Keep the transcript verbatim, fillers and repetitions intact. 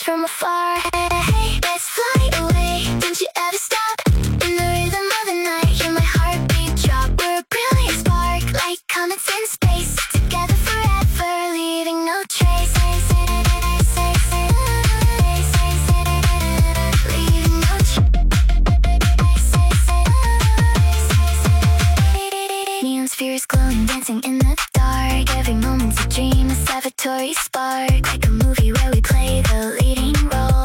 from afar. Hey, let's fly away. Don't you ever stop. In the rhythm of the night, hear my heartbeat drop. We're a brilliant spark, like comets in space. Together forever, leaving no trace. Leaving no trace. Neon spheres glowing, dancing in the dark. Every moment's a dream, a salvatory spark. Like a movie where we play the leading role.